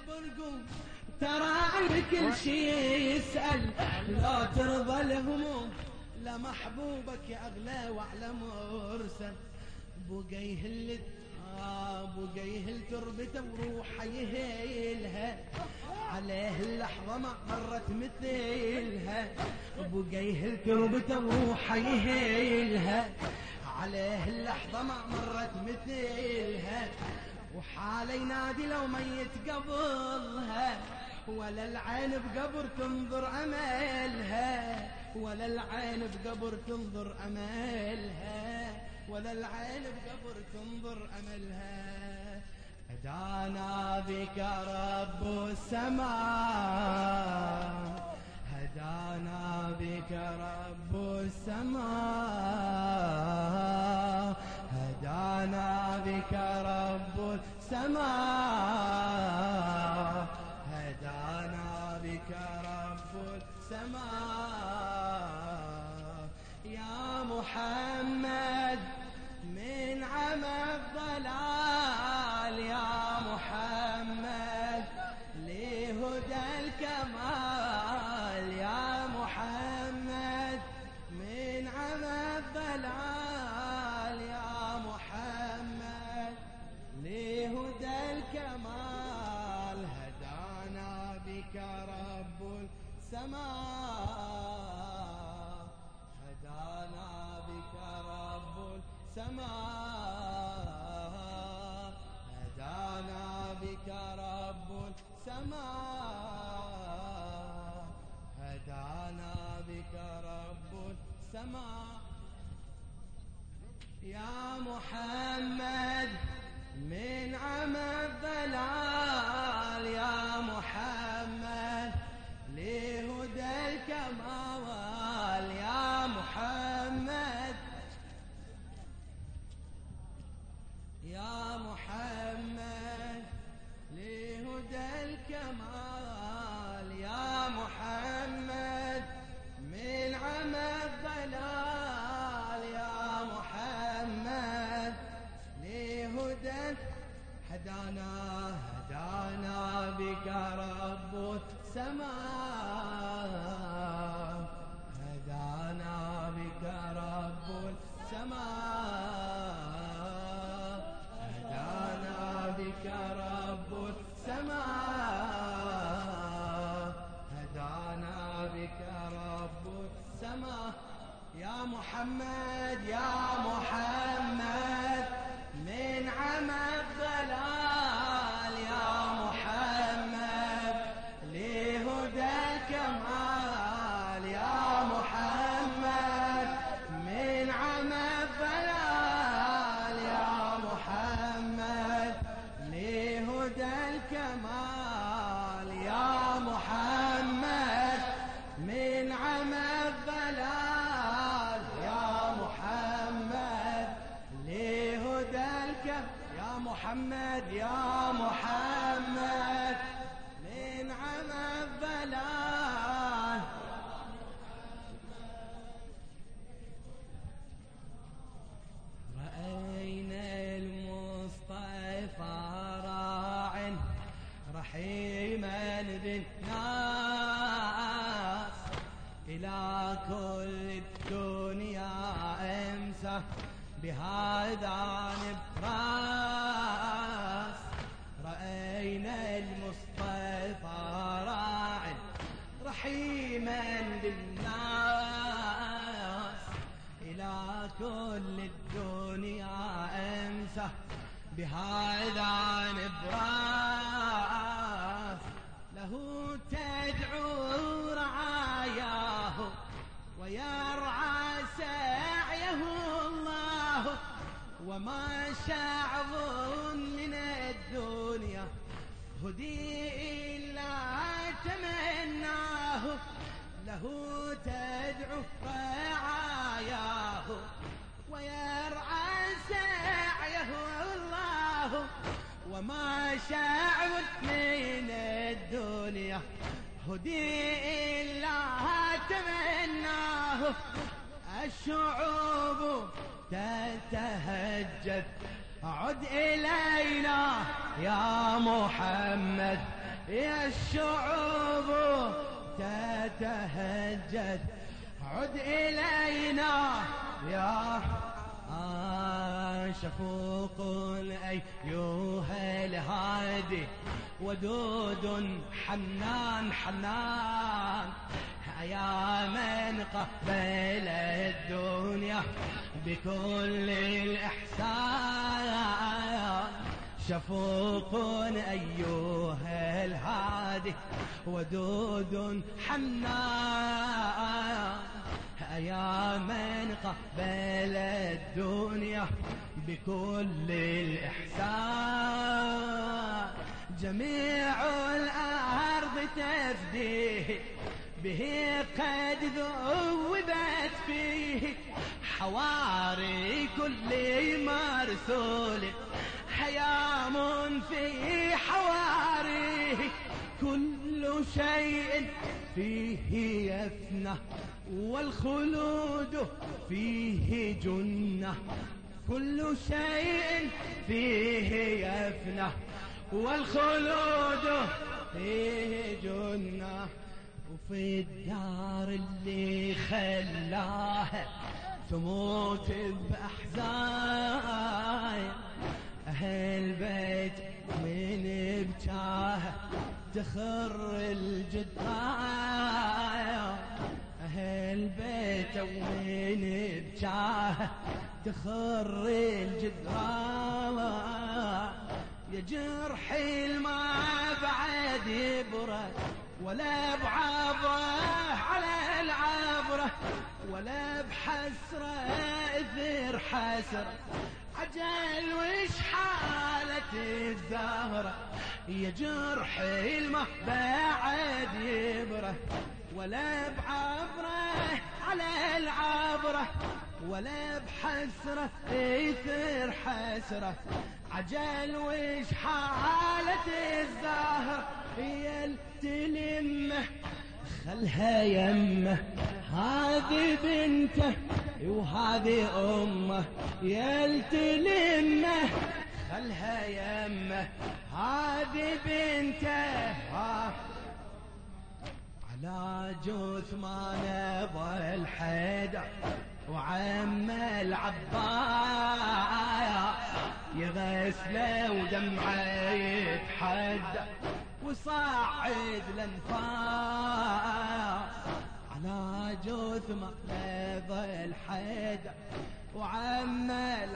برقوم ترى عن كل شي يسأل، لا ترضى الهموم لمحبوبك يا أغلى وأعلى مرسل. بقى يهل بقى يهل تربته وروحه يهيلها، عليه اللحظة ما مرت مثلها. بقى يهل تربته وروحه يهيلها، عليه اللحظة ما مرت مثلها. وحاله ينادي لو ميت قبلها، ولا العين بقبر تنظر أملها، ولا العين بقبر تنظر أملها، ولا العين بقبر تنظر أملها. هدانا بك رب السماء، هدانا بك رب السماء، هدانا بك رب السماء، هدانا بك رب السماء. يا محمد من عمى الضلال، يا محمد لهدى الكمال، يا محمد من عمى الضلال، يا محمد لهدى الكمال. هدانا بك رب السماء، هدانا بك رب السماء، هدانا بك رب السماء، هدانا بك رب السماء. يا محمد من عمى الضلال، يا محمد لهدى الكمال، يا محمد، يا محمد لهدى الكمال، يا محمد من عمى الضلال، يا محمد لهدى. هدانا هدانا بك رب السماء، هدانا بك رب السماء، هدانا بك رب السماء، هدانا بك رب السماء. يا محمد يا محمد من عمى الضلال، يا محمد لهدى الكمال، يا محمد من عمى الضلال، يا محمد لهدى الكمال، يا محمد من عمى الضلال، يا محمد لهدى الكمال. يا محمد يا محمد من عمى الضلال. رأينا المصطفى راع رحيما بالناس، إلى كل الدنيا أمسى بهذا نبراس. رأينا المصطفى راعٍ رحيما بالناس، إلى كل الدنيا أمسى بهذا نبراس. له تدعو رعاياه ويرعى سعيه الله، وما شعب من الدنيا هدي إلا تمناه. له تدعو رعاياه ويرعى سعيه الله، وما شعب من الدنيا هدي إلا تمناه. الشعوب تتهجد عد إلينا يا محمد، يا الشعوب تتهجد عد إلينا يا شفوق أيها الهادي ودود حنان حنان يا من قبل الدنيا بكل الإحسان شفوق أيها الهادي ودود حنان يا من قبل الدنيا بكل الإحسان جميع الأرض تفديه به قد ذوبت فيه حواري كل مرسول حيام في حواريه كل شيء فيه يفنى والخلود فيه جنة كل شيء فيه يفنى والخلود فيه جنة وفي الدار اللي خلاها تموت بأحزان أهل بيت من بجاها تخر الجدران أهل بيت ومن بجاها تخر الجدران يا جرحي الما بعد يبرد ولا بعبره على العبره ولا بحسره اثر حسره عجل وش حالة الزهرة يا جرحي الما بعد يبره ولا بعبره على العبره ولا بحسرة يثير حسرة عجل وش حالة الزهر هي التلمه خلها يمه هذه بنته وهذه امه يا التلمه خلها يمه هذه بنته على جثمان ظل حيدر وعم العباس يغسله ودمعه يتحدى وصاعد الانفاس على جثمان ظل حيدر وعم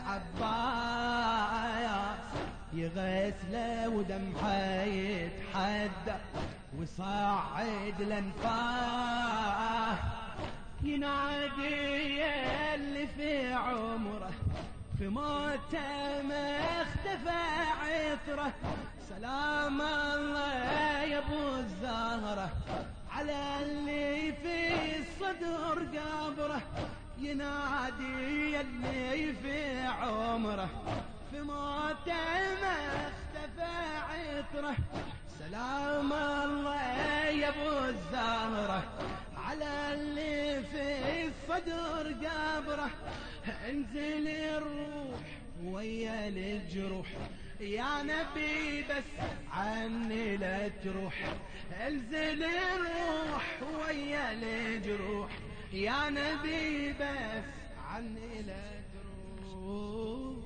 العباس يغسله ودمعه يتحدى وصاعد الانفاس ينادي اللي في عمره في موته ما اختفى عطره سلام الله يا ابو الزهره على اللي في الصدر قبره ينادي اللي في عمره في موته ما اختفى عطره سلام الله يا ابو الزهره على اللي في الصدر قبره انزل الروح ويا الجروح يا نبي بس عني لا تروح انزل الروح ويا الجروح يا نبي بس عني لا تروح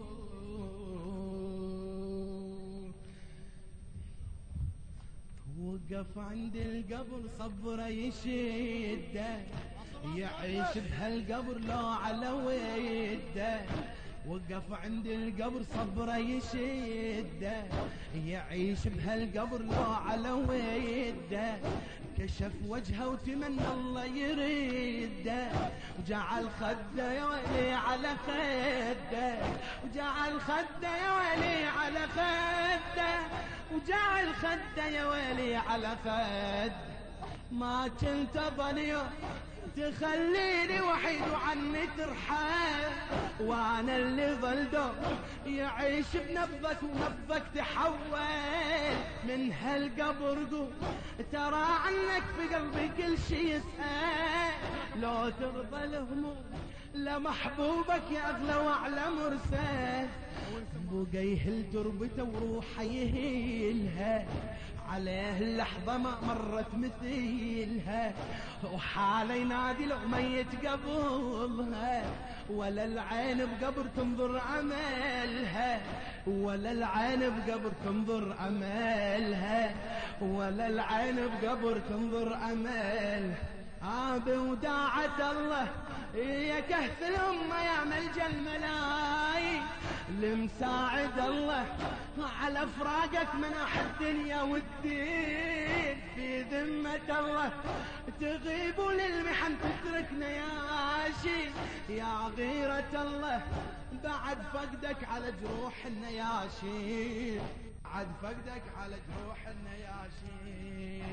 وقف عند القبر صبره يشده يعيش بهالقبر لو على ويده وقف عند القبر صبره يشده يعيش بهالقبر لو على ويده كشف وجهه وتمنى الله يريده وجعل خده يا ويلي على خده وجعل خده يا ويلي على خده وجعل خده يا ويلي على خده ما كنت اظن يوم تخليني وحيد وعني ترحل وانا اللي ظل دور يعيش بنبضك ونبضك تحول من هالقبر قوم ترى عنك في قلبي كل شي يسأل لو ترضى الهموم لمحبوبك يا أغلى وأعلى مرسل، بقى يهل تربته وروحه يهيلها، عليه اللحظة ما مرت مثيلها، وحاله ينادي لو ميت قبلها، ولا العين بقبر تنظر عملها، ولا العين بقبر تنظر عملها، ولا العين بقبر تنظر عملها. بوداعة الله يا كهف الأمة يا ملجأ الملايين، لمساعد الله على فراقك من الدنيا والدين، في ذمة الله تغيب للمحن تتركنا يا عاشي، يا غيرة الله بعد فقدك على جروح النياشي، بعد فقدك على جروح النياشي.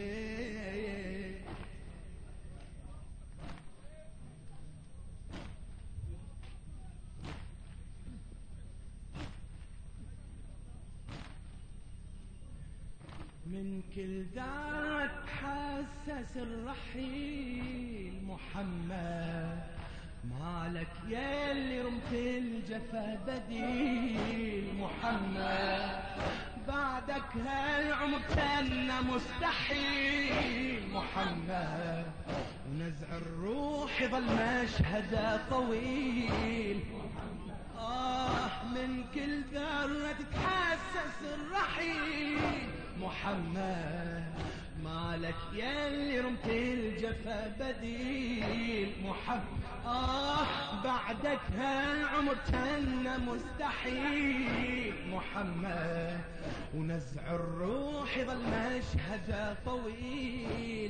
من كل ذات حسس الرحيل محمد، مالك يا اللي رمت الجفا بديل محمد، بعدك هالعمر كان مستحيل محمد، ونزع الروح ظل مشهد طويل. من كل ذرة تتحسس الرحيل محمد، مالك يا اللي رمت الجفا بديل محمد، بعدك هالعمر كان مستحيل محمد، ونزع الروح ظل مشهد طويل.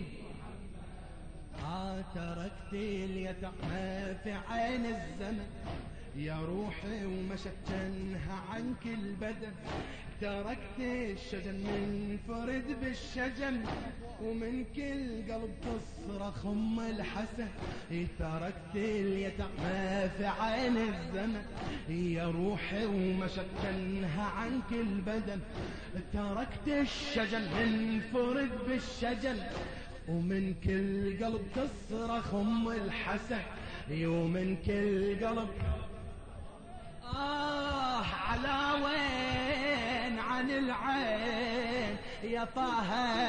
تركت اليتامى في عين الزمن يا روحي ومشتنها عنك البدن، تركت الشجن منفرد بالشجن، ومن كل قلب تصرخ ام الحسن، تركت اليتامى في عين الزمن يا روحي ومشتنها عنك البدن، تركت الشجن منفرد بالشجن، ومن كل قلب تصرخ ام الحسن، ومن كل قلب على وين عن العين يا طه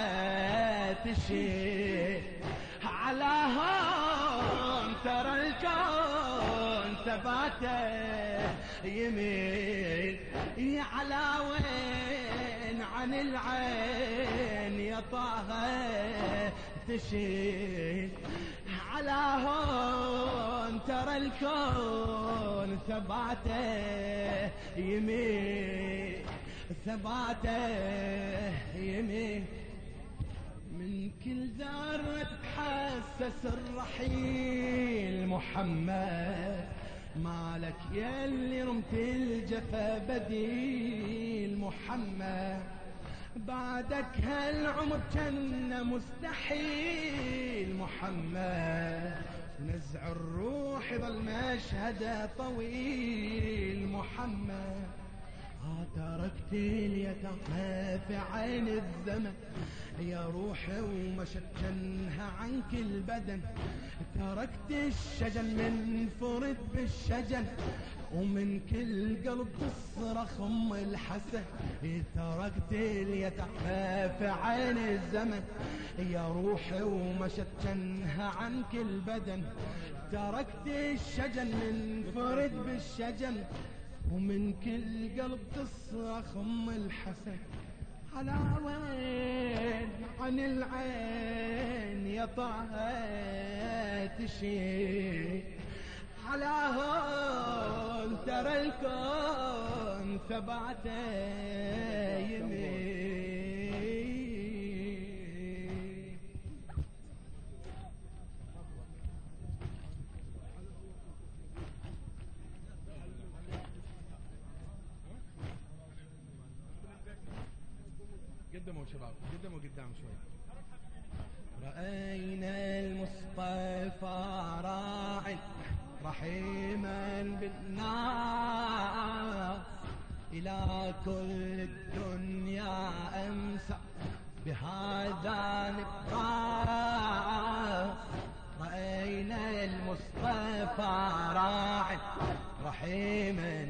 تشي، على هون ترى الكون ثباته يميل، على وين عن العين يا طه تشي، على هون ترى الكون ثباته يمين، ثباته يمين. من كل ذرة تحسس الرحيل محمد، مالك يا اللي رمت الجفا بديل محمد، بعدك هالعمر كان مستحيل محمد، نزع الروح ظل مشهد طويل محمد. تركت اليتامى في عين الزمن يا روحي ومشتنها عنك البدن، تركت الشجن منفرد بالشجن، ومن كل قلب تصرخ ام الحسن، تركت اليتامى في عين الزمن يا روحي ومشتنها عنك البدن، تركت الشجن منفرد بالشجن، ومن كل قلب تصرخ ام الحسن، على وين عن العين يا طه تشي، على هون ترى الكون ثباته يمين. قدموا شباب، قدموا قدام شوي. رأينا المصطفى راعي رحيما بالناس، إلى كل الدنيا أمسى بهذا نبراس، رأينا المصطفى راعي رحيما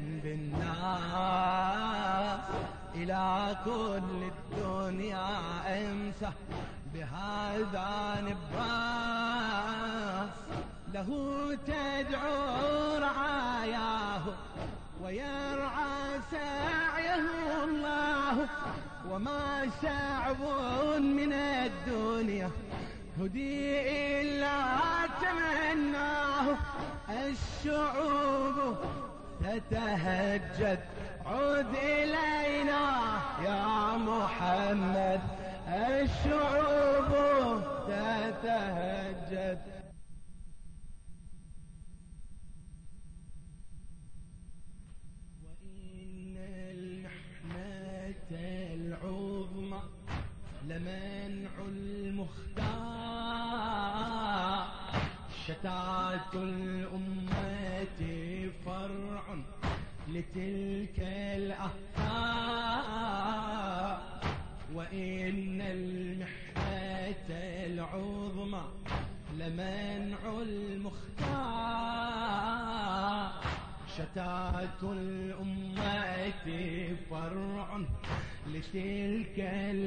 بالناس، إلى كل الدنيا أمسى بهذا نبراس، له تدعو رعاياه ويرعى سعيه الله، وما شعب من الدنيا هدي إلا تمناه. الشعوب تتهجد عد إلينا يا محمد، الشعوب تتهجد. وإن المحنة العظمى لمنع المختار، شتات الأمة فرع لتلك الأخطار، وإن المحنة العظمى لمنع المختار، شتات الأمة فرع لتلك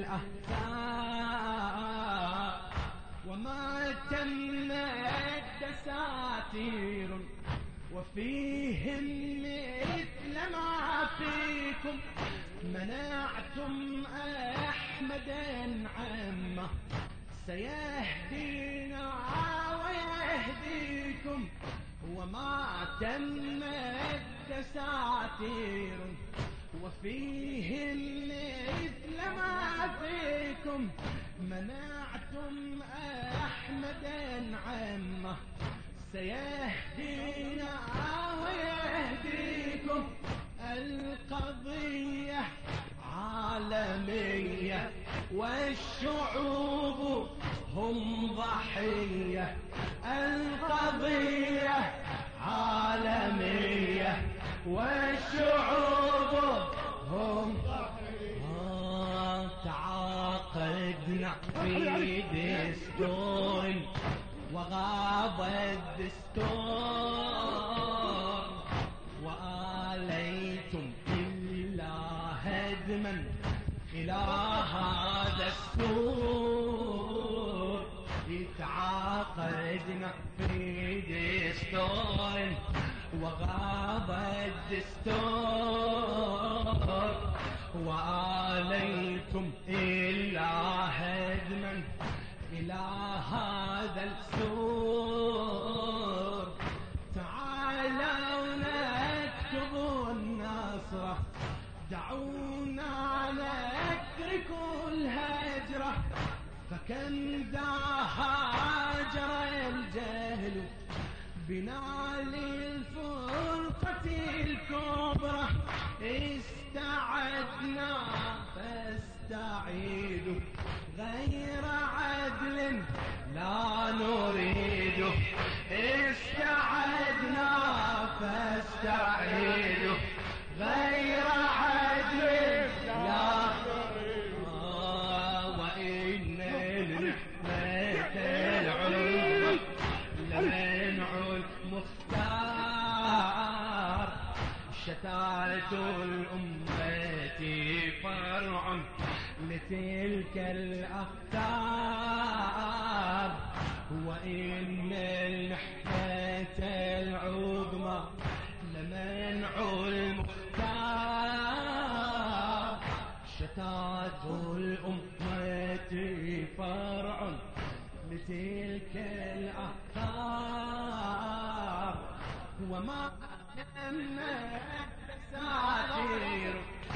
الأخطار، وما تمت دساتير وفيهم مثل ما فيكم، منعتم أحمدا عمه سيهدينا ويهديكم، وما تمت دساتير وفيهم مثل ما فيكم، منعتم أحمدا عمه سيهدينا ويهديكم. القضية عالمية والشعوب هم ضحية، القضية عالمية والشعوب هم ضحية. تعاقدنا في دستور وغاب الدستور، وآليتم إلا هدما إلى هذا السور. تعاقدنا في دستور وغاب الدستور، وآليتم إلا هدما إلى هذا السور. تعالوا نكتب النصر، دعونا نترك الهجرة، فكم ذا هاجر الجهل بنا للفرقة الكبرى. استعدنا فاستعيدوا غير عدل لا نريد، استعدنا فاستعيدوا غير عدل لا نريد. وإن المحنة العظمى لمنع المختار، شتات الأمة فرع لتلك الأخطار، وإن المحنة العظمى لمنع المختار، شتات الأمة فرع لتلك الأخطار، وما تمت دساتير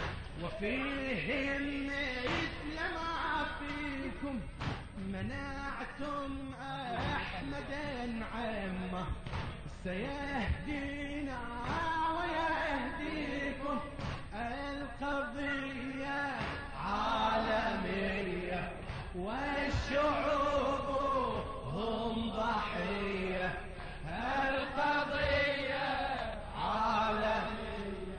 وفيهم مثل ما فيكم، منعتم أحمدا عمه سيهدينا ويهديكم. القضية عالمية والشعوب هم ضحية، القضية عالمية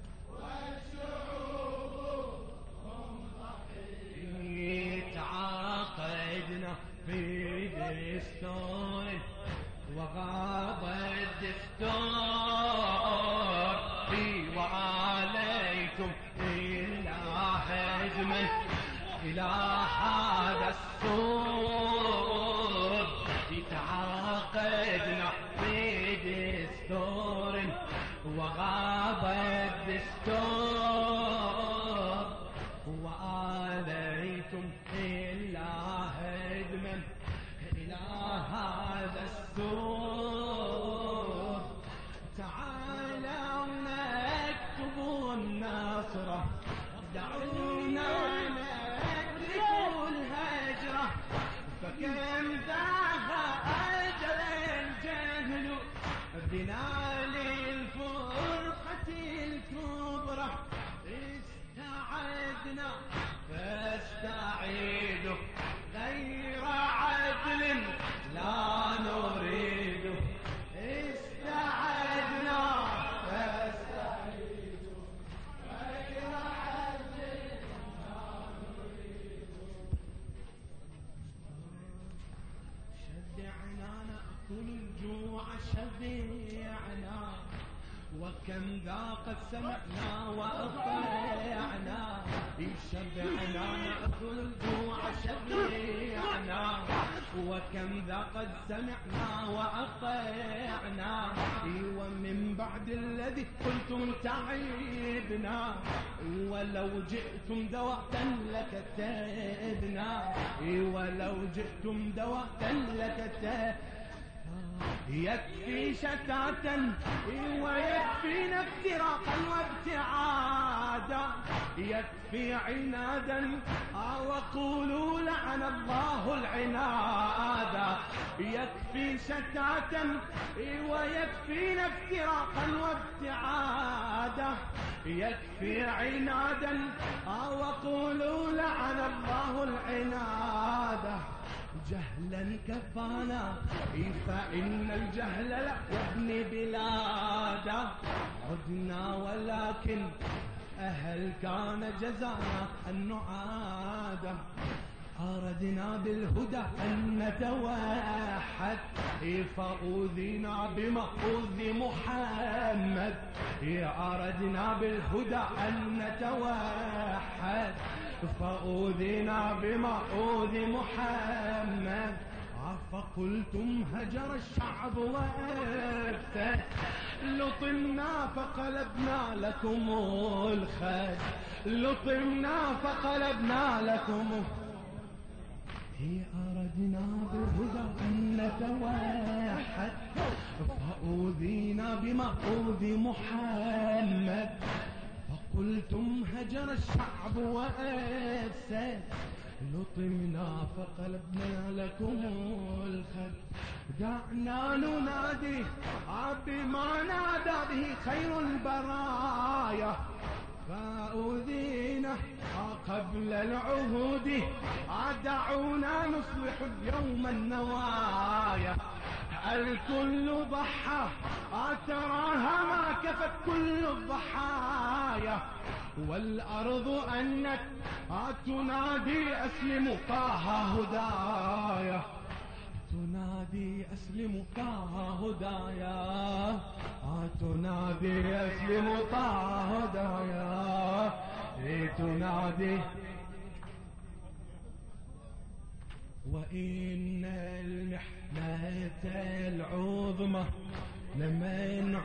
والشعوب هم ضحية. تعاقدنا في دستور عليكم إلا هجما إلى هذا السور تعاقدنا بدستور وغاب الدستور وآليتم إلا هدما إلى هذا السور تعالوا نكتب النصر دعونا نترك الهجرة فكم ذاق أجل الجهل بنا للفرقة الكبرى استعدنا فاستعيدوا غير عدل لا نريد استعدنا فاستعيدوا غير عدل لا نريد شدعنا نأكل الجوع شبيعنا وكم ذاقت سمعنا وأطيعنا شبعنا نأكل الجوع شبيعنا وكم ذاقت سمعنا وأطيعنا ومن بعد الذي قلتم تعيبنا ولو جئتم دواء لكتبنا ولو جئتم دواء لكتبنا يكفي شتاتا ويكفينا افتراقا وابتعادا يكفي عنادا وقولوا لعن الله العنادا يكفي شتاتا ويكفينا افتراقا وابتعادا يكفي عنادا وقولوا لعن الله العنادا جهلا كفانا فإن الجهل لا يبني بلادا عدنا ولكن أهل كان جزانا أن نعاد أردنا بالهدى أن نتوحد فأوذينا بمأوذ محمد أردنا بالهدى أن نتوحد فأوذينا بمأوذ محمد فقلتم هجر الشعب وأفسد لطمنا فقلبنا لكم الخد لطمنا فقلبنا لكم هي أردنا بالهدى أن نتوحد فأوذينا بمأوذ محمد فقلتم هجر الشعب وأفسد لطمنا فقلبنا لكم الخد دعنا ننادي بما نادى به خير البرايا فأوذينا قبل العهود دعونا نصلح اليوم النوايا الكل ضحى تراها ما كفت كل الضحايا والأرض أنك تنادي أسلم طه هدايا تنادي أسلم طه هدايا تنادي أسلم طه هدايا تنادي وإن المحنة العظمى لمنع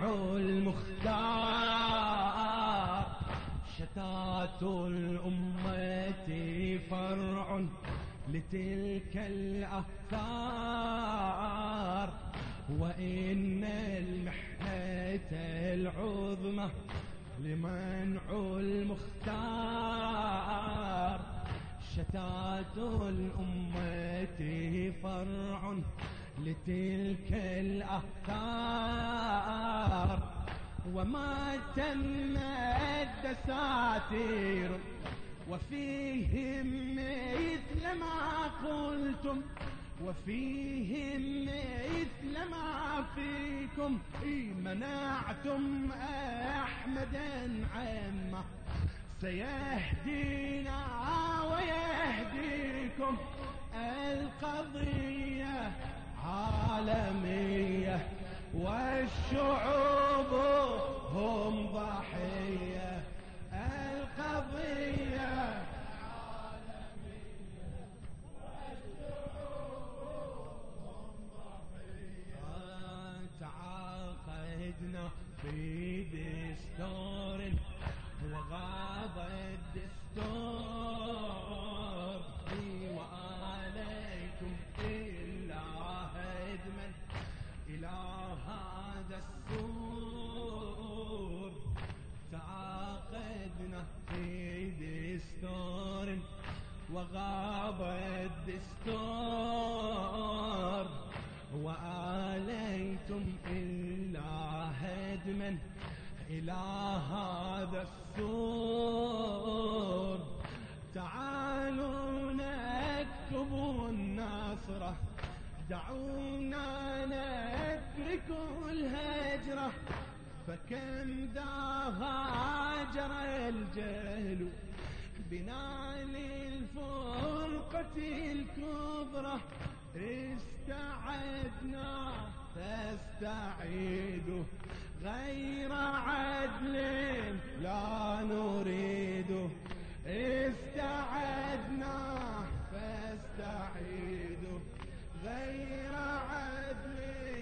المختار شتات الأمة فرع لتلك الأفكار وإن المحنة العظمى لمنع المختار شتات الأمة فرع لتلك الأفكار وما تمت دساتير وفيهم مثل ما قلتم وفيهم مثل ما فيكم منعتم أحمدا عمه سيهدينا ويهديكم القضية عالمية والشعوب هم ضحية غاب الدستور وآليتم إلا هدما إلى هذا السور. تعاقدنا في دستور وغاب الدستور وآليتم إلا هدما إلى هذا السور. تعالوا نكتب النصرة، دعونا نترك الهجرة، فكم ذا هاجر الجهل بنا للفرقة الكبرى. استعدنا فاستعيدوا غير عدل لا نريد. استعدنا فاستعيدوا غير عدل.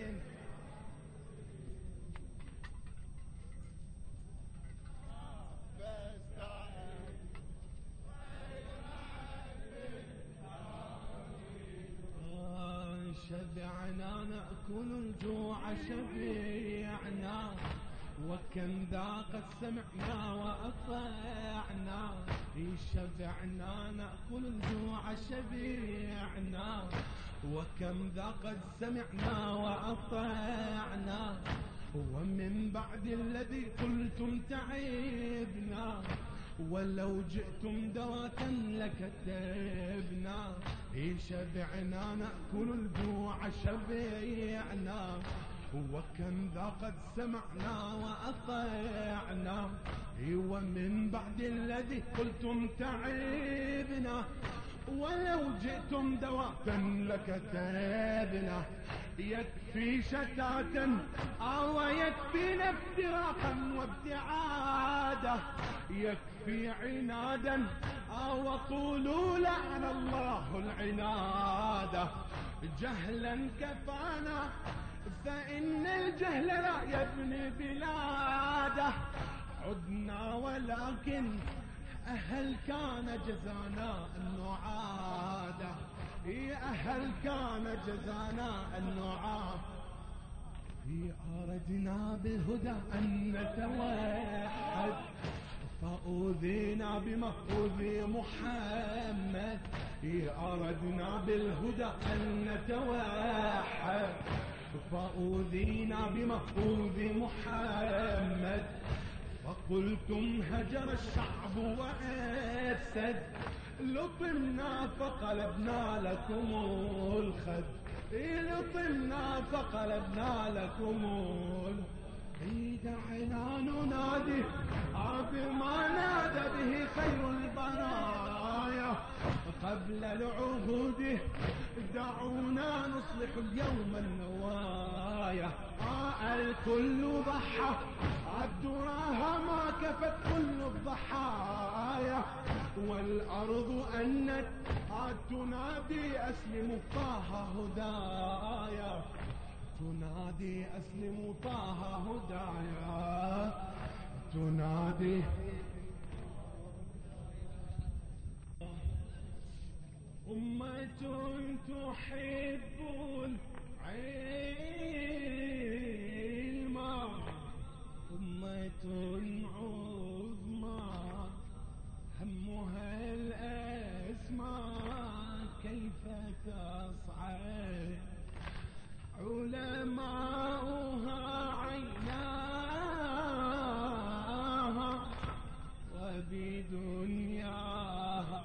شبعنا نأكل الجوع شبعنا، وكم ذاقت سمعنا وأطعنا. شبعنا نأكل الجوع شبعنا، وكم ذاقت سمعنا وأطعنا. ومن بعد الذي قلتم تعبنا، ولو جئتم دواة لكتبنا. شبعنا نأكل الجوع شبعنا، وكم ذاقت سمعنا وأطعنا. ومن بعد الذي قلتم تعبنا، ولو جئتم دواة لكتبنا. يكفي شتاتا أو يكفينا افتراقا وابتعادا، يكفي عنادا أو قولوا لعن الله العنادة. جهلا كفانا فإن الجهل لا يبني بلاده. عدنا ولكن أهل كان جزانا النعادة. أهل كان جزانا النعادة. أردنا بالهدى أن نتوحد، فأوذينا بمفروض محمد. أردنا بالهدى أن نتوحد، فأوذينا بمفروض محمد. فقلتم هجر الشعب وأفسد، لطمنا فقلبنا لكم الخد. لطمنا فقلبنا لكم الخد. دعنا ننادي بما نادى به خير البرايا قبل العهود. دعونا نصلح اليوم النوايا. الكل ضحى الدراها ما كفت كل الضحايا. والأرض أنت تنادي أسلم طه هدايا. تنادي أسلم طه هدايا. تنادي أمة تحب العلم، أمة عظمى همها الأسماء كيف تصعد. علماؤها عيناها وبدنياها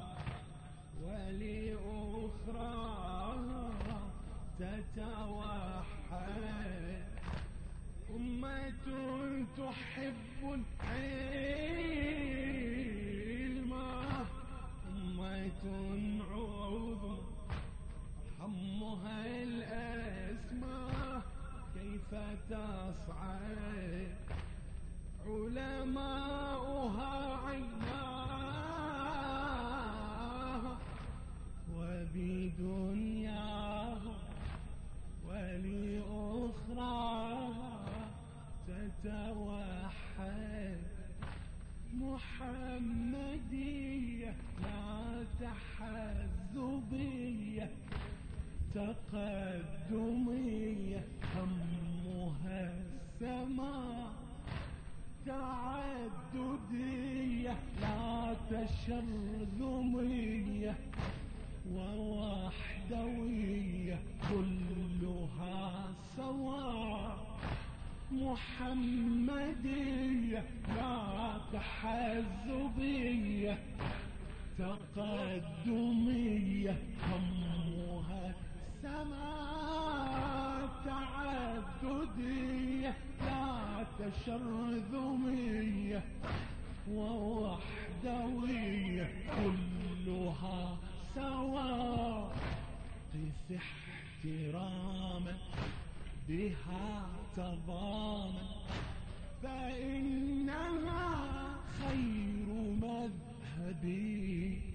ولأخراها تتوحد. أمة تحب العلم، أمة عظمى همها الأسماء كيف تصعد. علماؤها عيناها وبدنياها ولأخراها تتوحد. محمد تعددية لا تشرذمية ووحدوية كلها سواء محمدية لا تحزبية تقدمية همها سماء تعددية لا تشرذمية ووحدوية كلها سواء قس احتراما بها تضامن فإنها خير مذهبي